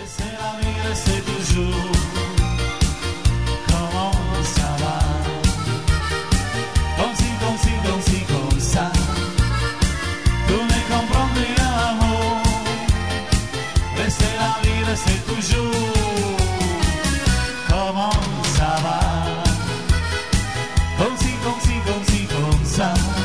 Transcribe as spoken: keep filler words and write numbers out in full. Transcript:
Laisser la vie rester toujours. Comment ça va? Comme si, comme si, comme si, comme ça. Tu ne comprends rien, amour. Laisser la vie rester toujours. Comment ça va? Comme si, comme si, comme si, comme ça.